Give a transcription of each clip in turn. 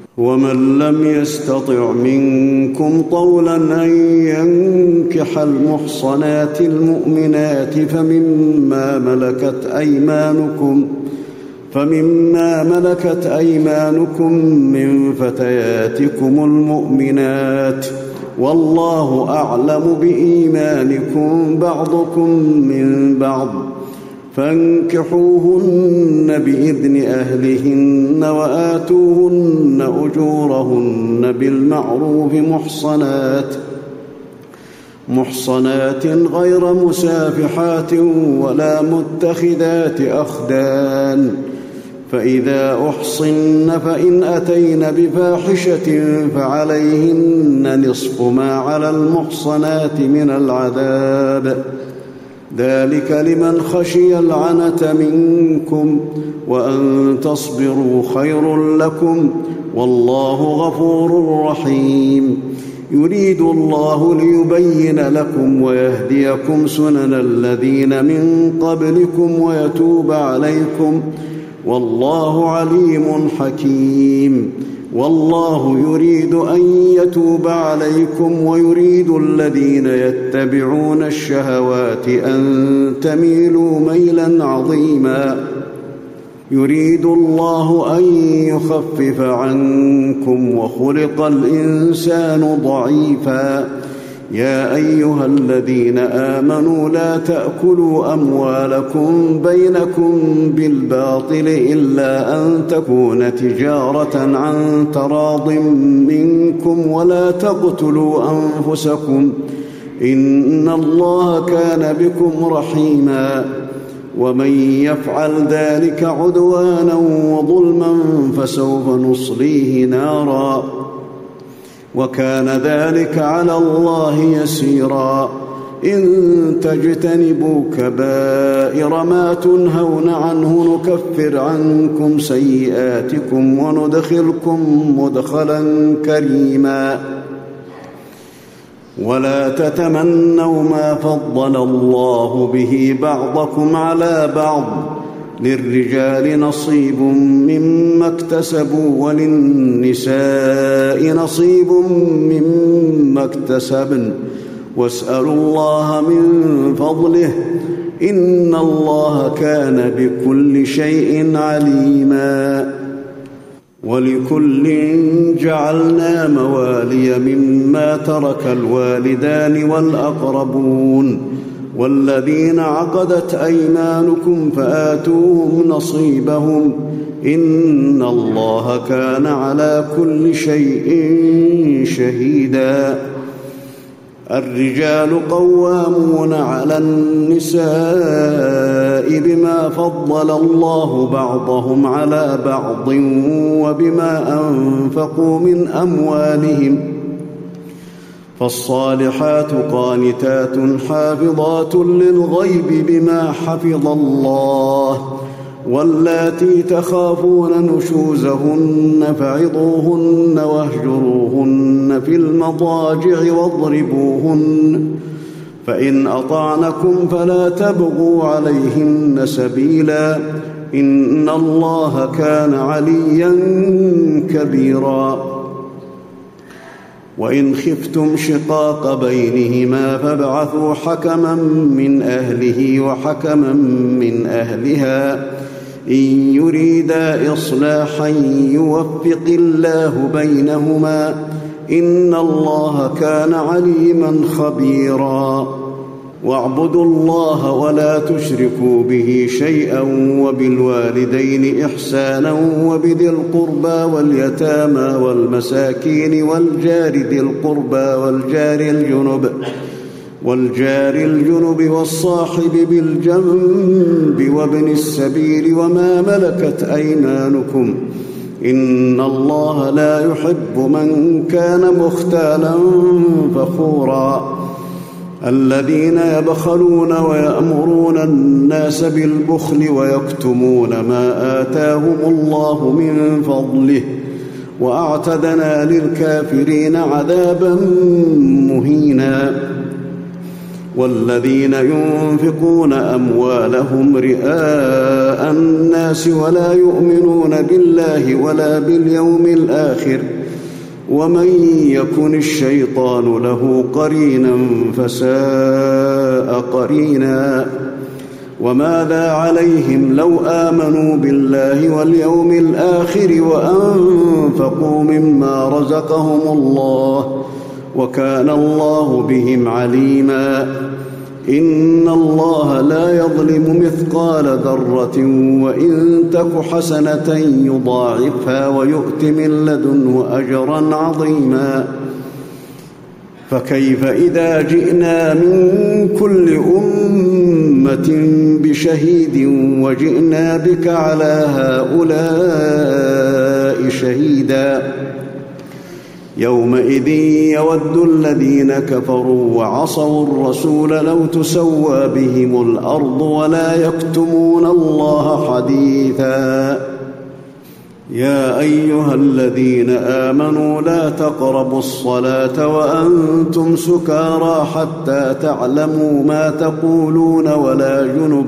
ومن لم يستطع منكم طولا أن ينكح المحصنات المؤمنات فمما ملكت أيمانكم من فتياتكم المؤمنات، والله أعلم بإيمانكم بعضكم من بعض، فانكحوهن بإذن أهلهن وآتوهن أجورهن بالمعروف محصنات غير مسافحات ولا متخذات أخدان، فإذا أحصن فإن أتين بفاحشة فعليهن نصف ما على المحصنات من العذاب، ذلك لمن خشي العنة منكم، وأن تصبروا خير لكم، والله غفور رحيم. يريد الله ليبين لكم ويهديكم سنن الذين من قبلكم ويتوب عليكم، والله عليم حكيم. والله يريد أن يتوب عليكم ويريد الذين يتبعون الشهوات أن تميلوا ميلا عظيما. يريد الله أن يخفف عنكم وخلق الإنسان ضعيفا. يا أيها الذين آمنوا لا تأكلوا أموالكم بينكم بالباطل إلا أن تكون تجارة عن تراض منكم، ولا تقتلوا أنفسكم، إن الله كان بكم رحيما. ومن يفعل ذلك عدوانا وظلما فسوف نصليه نارا، وكان ذلك على الله يسيرا. إن تجتنبوا كبائر ما تنهون عنه نكفر عنكم سيئاتكم وندخلكم مدخلا كريما. ولا تتمنوا ما فضل الله به بعضكم على بعض، للرجال نصيب مما اكتسبوا وللنساء نصيب مما اكتسبن، واسألوا الله من فضله، إن الله كان بكل شيء عليما. ولكل جعلنا موالي مما ترك الوالدان والأقربون والذين عقدت أيمانكم فآتوهم نصيبهم، إن الله كان على كل شيء شهيدا. الرجال قوامون على النساء بما فضل الله بعضهم على بعض وبما أنفقوا من أموالهم، فالصالحات قانتات حافظات للغيب بما حفظ الله، واللاتي تخافون نشوزهن فعظوهن واهجروهن في المضاجع واضربوهن، فإن أطعنكم فلا تبغوا عليهن سبيلا، إن الله كان عليا كبيرا. وإن خفتم شقاق بينهما فابعثوا حكما من أهله وحكما من أهلها، إن يريدا إصلاحا يوفق الله بينهما، إن الله كان عليما خبيرا. واعبدوا الله ولا تشركوا به شيئا، وبالوالدين إحسانا، وبذي القربى واليتامى والمساكين والجار ذي القربى والجار الجنب والصاحب بالجنب وابن السبيل وما ملكت أيمانكم، إن الله لا يحب من كان مختالا فخورا. الذين يبخلون ويأمرون الناس بالبخل ويكتمون ما آتاهم الله من فضله، وأعتدنا للكافرين عذابا مهينا. والذين ينفقون أموالهم رئاء الناس ولا يؤمنون بالله ولا باليوم الآخر ومن يكن الشيطان له قرينا فساء قرينا وماذا عليهم لو آمنوا بالله واليوم الآخر وأنفقوا مما رزقهم الله وكان الله بهم عليما إن الله لا يظلم مثقال ذرة وإن تك حسنة يضاعفها ويؤت من لدنه أجرا عظيما فكيف إذا جئنا من كل أمة بشهيد وجئنا بك على هؤلاء شهيدا يومئذ يود الذين كفروا وعصوا الرسول لو تسوى بهم الأرض ولا يكتمون الله حديثا يا أيها الذين آمنوا لا تقربوا الصلاة وأنتم سكارى حتى تعلموا ما تقولون ولا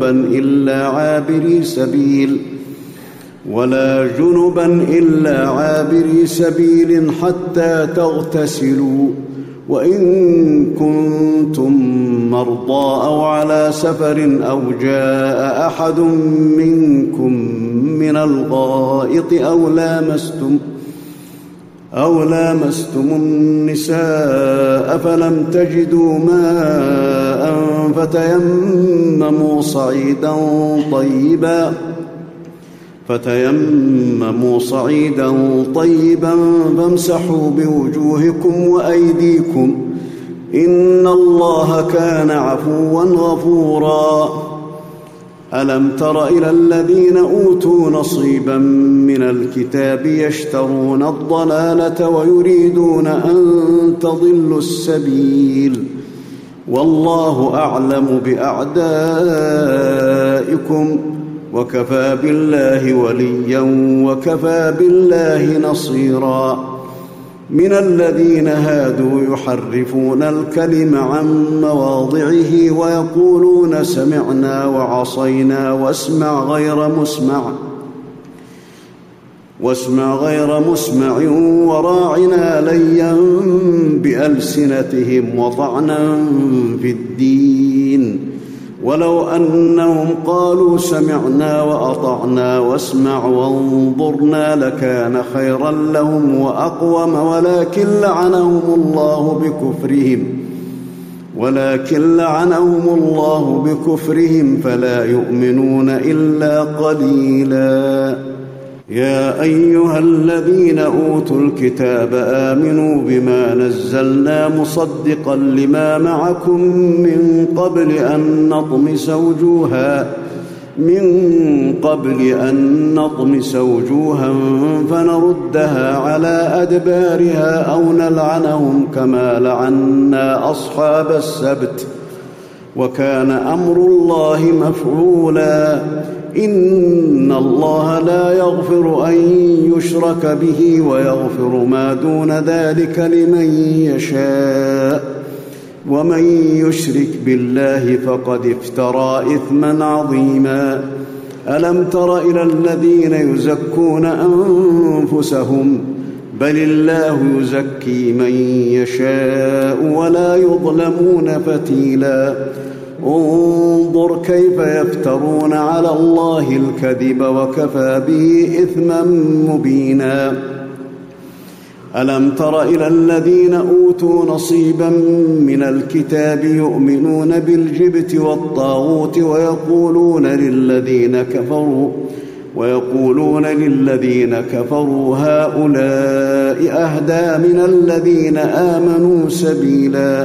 جنبا إلا عابري سبيل حتى تغتسلوا وإن كنتم مرضى أو على سفر أو جاء أحد منكم من الغائط أو لامستم النساء فلم تجدوا ماء فتيمموا صعيدا طيبا فامسحوا بوجوهكم وأيديكم إن الله كان عفوا غفورا ألم تر إلى الذين أوتوا نصيبا من الكتاب يشترون الضلالة ويريدون أن تضلوا السبيل والله أعلم بأعدائكم وكفى بالله وليا وكفى بالله نصيرا من الذين هادوا يحرفون الكلم عن مواضعه ويقولون سمعنا وعصينا واسمع غير مسمع وراعنا ليا بألسنتهم وطعنا في الدين ولو أنهم قالوا سمعنا وأطعنا واسمع وانظرنا لكان خيرا لهم وأقوم ولكن لعنهم الله بكفرهم فلا يؤمنون إلا قليلا يا أيها الذين أوتوا الكتاب آمنوا بما نزلنا مصدقا لما معكم من قبل أن نطمس وجوها فنردها على أدبارها أو نلعنهم كما لعنا أصحاب السبت وكان أمر الله مفعولا إن الله لا يغفر أن يشرك به ويغفر ما دون ذلك لمن يشاء ومن يشرك بالله فقد افترى إثما عظيما ألم تر إلى الذين يزكون أنفسهم بل الله يزكي من يشاء ولا يظلمون فتيلا انظر كيف يفترون على الله الكذب وكفى به إثما مبينا ألم تر إلى الذين أوتوا نصيبا من الكتاب يؤمنون بالجبت والطاغوت ويقولون للذين كفروا هؤلاء أهدى من الذين آمنوا سبيلا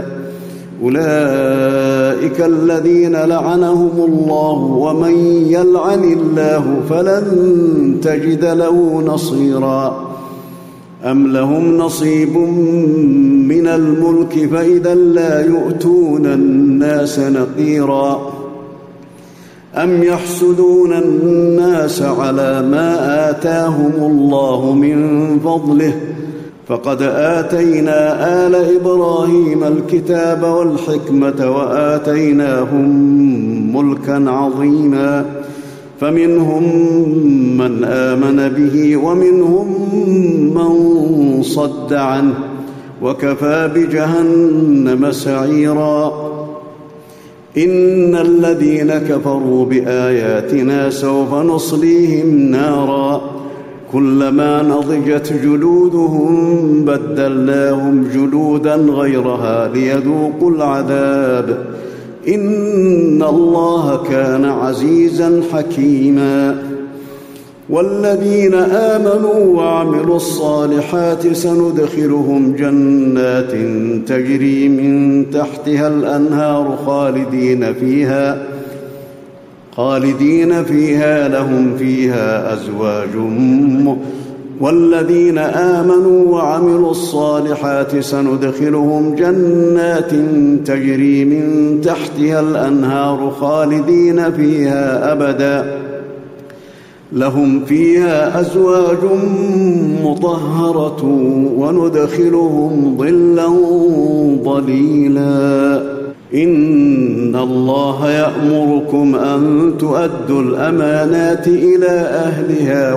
أولئك الذين لعنهم الله ومن يلعن الله فلن تجد له نصيرا أم لهم نصيب من الملك فإذا لا يؤتون الناس نقيرا أم يحسدون الناس على ما آتاهم الله من فضله فقد آتينا آل إبراهيم الكتاب والحكمة وآتيناهم ملكا عظيما فمنهم من آمن به ومنهم من صد عنه وكفى بجهنم سعيرا إن الذين كفروا بآياتنا سوف نصليهم نارا كلما نضجت جلودهم بدلناهم جلودا غيرها ليذوقوا العذاب إن الله كان عزيزا حكيما والذين آمنوا وعملوا الصالحات سندخلهم جنات تجري من تحتها الأنهار خالدين فيها لهم فيها أزواج والذين آمنوا وعملوا الصالحات سندخلهم جنات تجري من تحتها الأنهار خالدين فيها أبدا لهم فيها أزواج مطهرة وندخلهم ظلا ظليلا إن الله يأمركم أن تؤدوا الأمانات إلى أهلها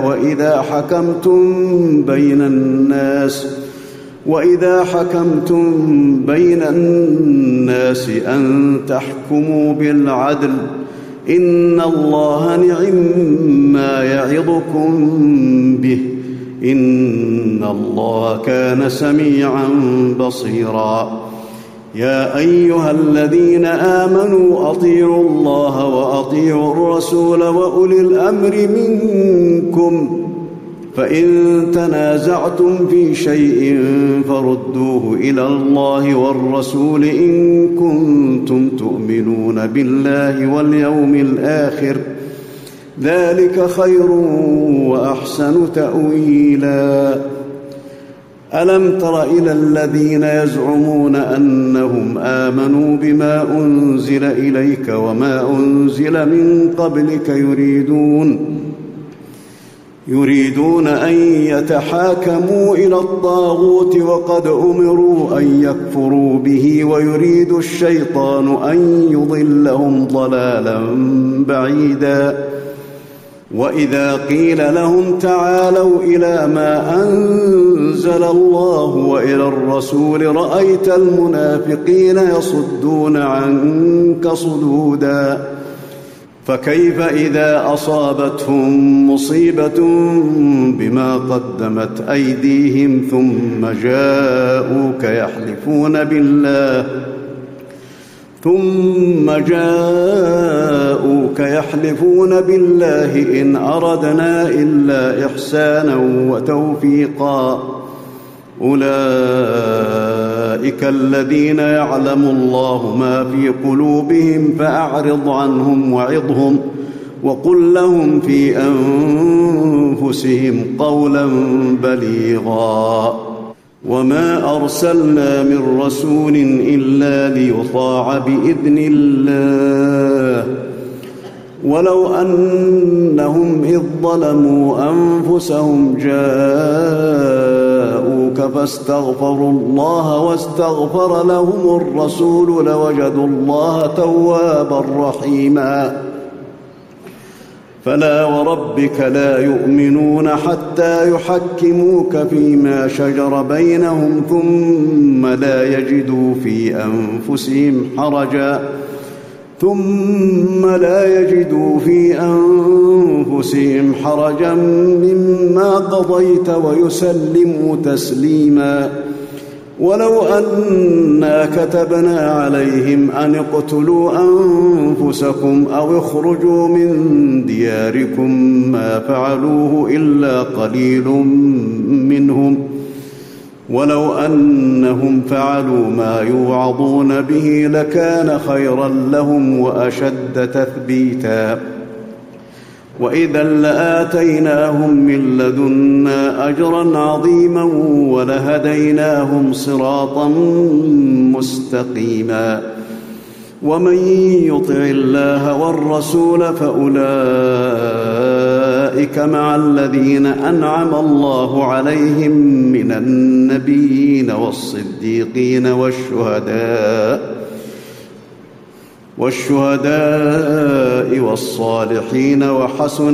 وإذا حكمتم بين الناس أن تحكموا بالعدل إن الله نعم يعظكم به إن الله كان سميعا بصيرا يا أيها الذين آمنوا أطيعوا الله وأطيعوا الرسول وأولي الأمر منكم فإن تنازعتم في شيء فردوه إلى الله والرسول إن كنتم تؤمنون بالله واليوم الآخر ذلك خير وأحسن تأويلا ألم تر إلى الذين يزعمون أنهم آمنوا بما أنزل إليك وما أنزل من قبلك يريدون أن يتحاكموا إلى الطاغوت وقد أمروا أن يكفروا به ويريد الشيطان أن يضلهم ضلالا بعيدا وإذا قيل لهم تعالوا إلى ما أنزل الله وإلى الرسول رأيت المنافقين يصدون عنك صدودا فكيف إذا أصابتهم مصيبة بما قدمت أيديهم ثم جاءوك يحلفون بالله إن أردنا إلا إحسانا وتوفيقا أولئك الذين يعلم الله ما في قلوبهم فأعرض عنهم وعظهم وقل لهم في أنفسهم قولا بليغا وما أرسلنا من رسول إلا ليطاع بإذن الله ولو أنهم إذ ظلموا أنفسهم جاءوك فاستغفروا الله واستغفر لهم الرسول لوجدوا الله توابا رحيما فلا وربك لا يؤمنون حتى يحكموك فيما شجر بينهم ثم لا يجدوا في أنفسهم حرجا مما قضيت ويسلموا تسليما ولو أنا كتبنا عليهم أن اقتلوا أنفسكم أو اخرجوا من دياركم ما فعلوه إلا قليل منهم ولو أنهم فعلوا ما يوعظون به لكان خيرا لهم وأشد تثبيتا وإذا لآتيناهم من لدنا أجرا عظيما ولهديناهم صراطا مستقيما ومن يطع الله والرسول فأولئك مع الذين أنعم الله عليهم من النبيين والصديقين والشهداء والصالحين وحسن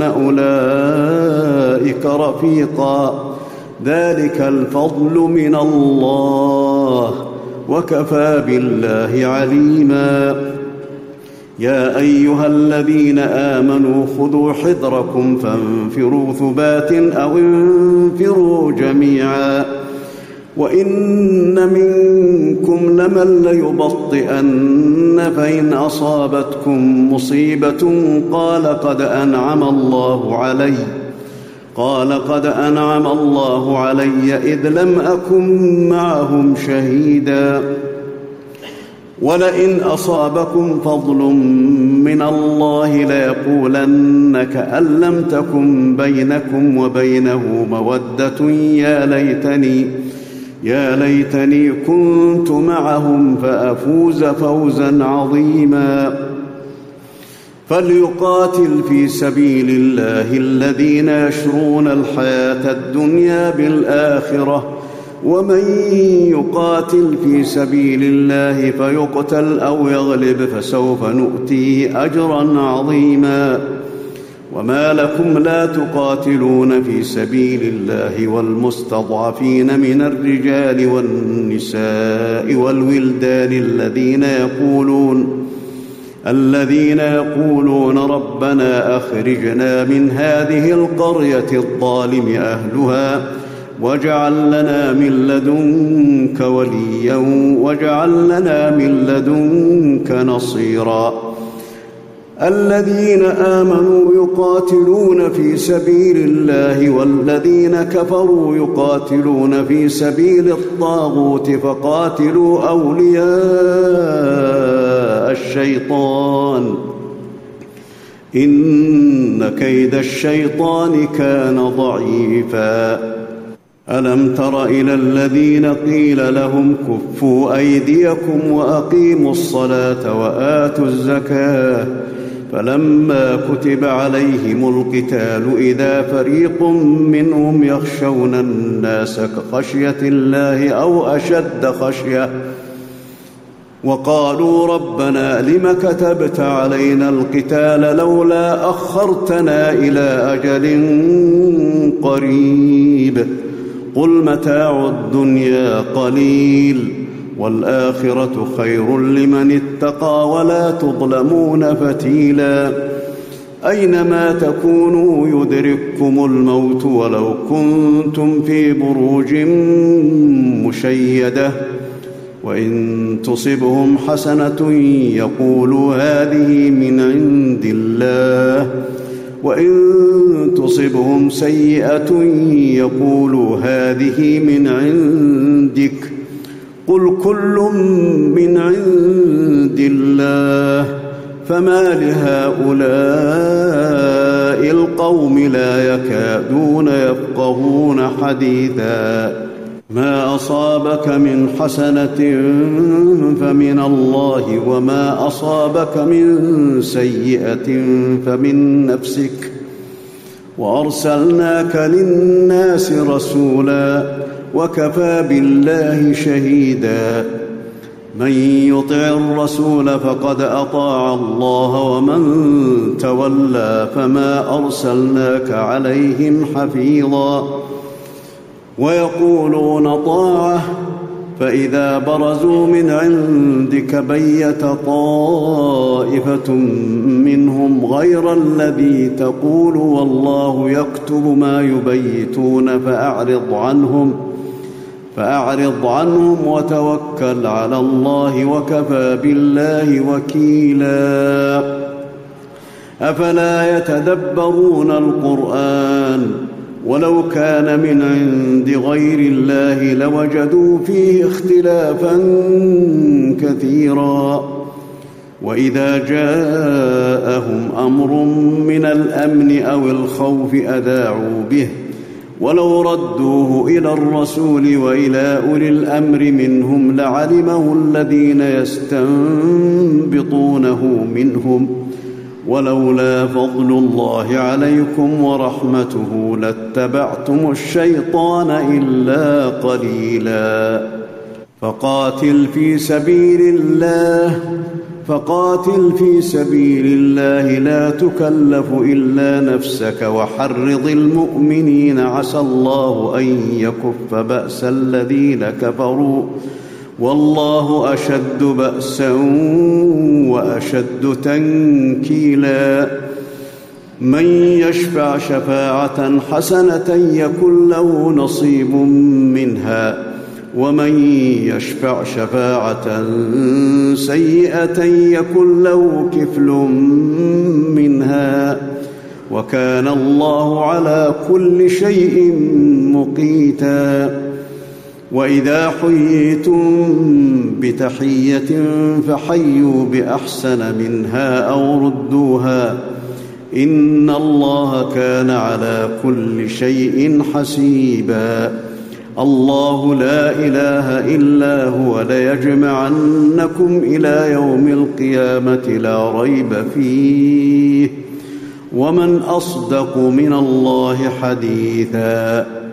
أولئك رفيقا. ذلك الفضل من الله وكفى بالله عليما. يا أيها الذين آمنوا خذوا حذركم فانفروا ثبات أو انفروا جميعا وإن منكم لمن ليبطئن فإن أصابتكم مصيبة قال قد أنعم الله علي إذ لم أكن معهم شهيدا. ولئن أصابكم فضل من الله ليقولن كأن لم تكن بينكم وبينه مودة يا ليتني كنت معهم فأفوز فوزا عظيما. فليقاتل في سبيل الله الذين يشرون الحياة الدنيا بالآخرة ومن يقاتل في سبيل الله فيقتل أو يغلب فسوف نؤتيه أجرا عظيما. وما لكم لا تقاتلون في سبيل الله والمستضعفين من الرجال والنساء والولدان الذين يقولون ربنا أخرجنا من هذه القرية الظالم أهلها واجعل لنا من لدنك وليا واجعل لنا من لدنك نصيرا. الذين آمنوا يقاتلون في سبيل الله والذين كفروا يقاتلون في سبيل الطاغوت فقاتلوا أولياء الشيطان إن كيد الشيطان كان ضعيفا. ألم تر إلى الذين قيل لهم كفوا أيديكم وأقيموا الصلاة وآتوا الزكاة فلما كتب عليهم القتال إذا فريق منهم يخشون الناس كخشية الله أو أشد خشية وقالوا ربنا لم كتبت علينا القتال لولا أخرتنا إلى أجل قريب قل متاع الدنيا قليل والآخرة خير لمن اتقى ولا تظلمون فتيلا. أينما تكونوا يدرككم الموت ولو كنتم في بروج مشيدة وإن تصبهم حسنة يقولوا هذه من عند الله وإن تصبهم سيئة يقولوا هذه من عندك قل كل من عند الله فما لهؤلاء القوم لا يكادون يفقهون حديثا. ما أصابك من حسنة فمن الله وما أصابك من سيئة فمن نفسك وأرسلناك للناس رسولا وكفى بالله شهيدا. من يطع الرسول فقد أطاع الله ومن تولى فما أرسلناك عليهم حفيظا. ويقولون طاعة فإذا برزوا من عندك بيت طائفة منهم غير الذي تقول والله يكتب ما يبيتون فأعرض عنهم وتوكل على الله وكفى بالله وكيلا. أفلا يتدبرون القرآن ولو كان من عند غير الله لوجدوا فيه اختلافا كثيرا. وإذا جاءهم أمر من الأمن أو الخوف أذاعوا به ولو ردوه إلى الرسول وإلى أولي الأمر منهم لعلمه الذين يستنبطونه منهم ولولا فضل الله عليكم ورحمته لاتبعتم الشيطان إلا قليلا. فقاتل في سبيل الله لا تكلف إلا نفسك وحرض المؤمنين عسى الله أن يكف بأس الذين كفروا والله أشد بأسا وأشد تنكيلا. من يشفع شفاعة حسنة يكن له نصيب منها ومن يشفع شفاعة سيئة يكن له كفل منها وكان الله على كل شيء مقيتا. وإذا حييتم بتحية فحيوا بأحسن منها أو ردوها إن الله كان على كل شيء حسيبا. الله لا إله إلا هو ليجمعنكم إلى يوم القيامة لا ريب فيه ومن أصدق من الله حديثا.